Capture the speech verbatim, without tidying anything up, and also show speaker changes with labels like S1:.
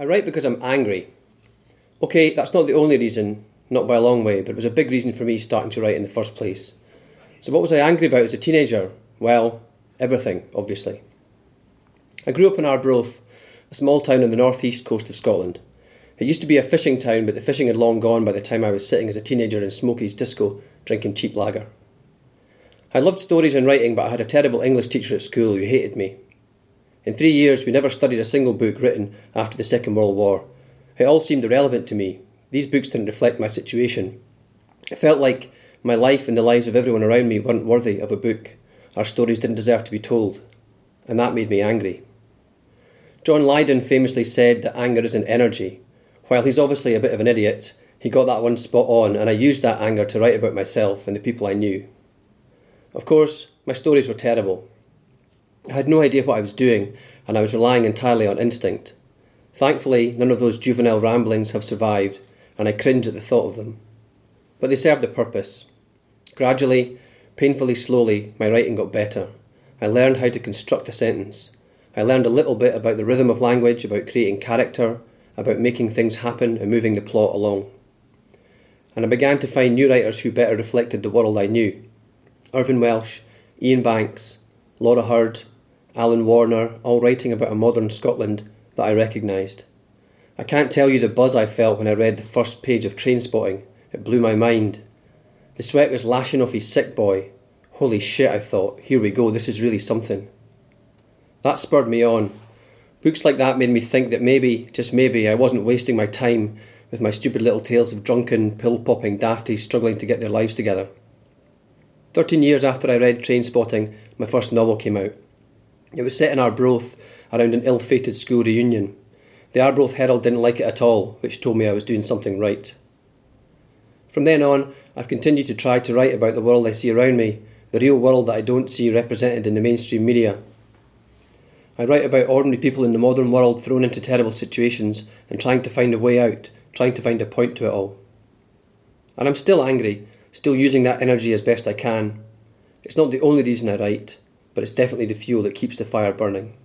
S1: I write because I'm angry. Okay, that's not the only reason, not by a long way, but it was a big reason for me starting to write in the first place. So what was I angry about as a teenager? Well, everything, obviously. I grew up in Arbroath, a small town on the northeast coast of Scotland. It used to be a fishing town, but the fishing had long gone by the time I was sitting as a teenager in Smokey's disco, drinking cheap lager. I loved stories and writing, but I had a terrible English teacher at school who hated me. In three years, we never studied a single book written after the Second World War. It all seemed irrelevant to me. These books didn't reflect my situation. It felt like my life and the lives of everyone around me weren't worthy of a book. Our stories didn't deserve to be told. And that made me angry. John Lydon famously said that anger is an energy. While he's obviously a bit of an idiot, he got that one spot on, and I used that anger to write about myself and the people I knew. Of course, my stories were terrible. I had no idea what I was doing, and I was relying entirely on instinct. Thankfully, none of those juvenile ramblings have survived, and I cringe at the thought of them. But they served a purpose. Gradually, painfully slowly, my writing got better. I learned how to construct a sentence. I learned a little bit about the rhythm of language, about creating character, about making things happen and moving the plot along. And I began to find new writers who better reflected the world I knew. Irvine Welsh, Ian Banks, Laura Hurd, Alan Warner, all writing about a modern Scotland that I recognised. I can't tell you the buzz I felt when I read the first page of Trainspotting. It blew my mind. The sweat was lashing off his sick boy. Holy shit, I thought, here we go, this is really something. That spurred me on. Books like that made me think that maybe, just maybe, I wasn't wasting my time with my stupid little tales of drunken, pill-popping dafties struggling to get their lives together. Thirteen years after I read Trainspotting, my first novel came out. It was set in Arbroath, around an ill-fated school reunion. The Arbroath Herald didn't like it at all, which told me I was doing something right. From then on, I've continued to try to write about the world I see around me, the real world that I don't see represented in the mainstream media. I write about ordinary people in the modern world thrown into terrible situations and trying to find a way out, trying to find a point to it all. And I'm still angry, still using that energy as best I can. It's not the only reason I write, but it's definitely the fuel that keeps the fire burning.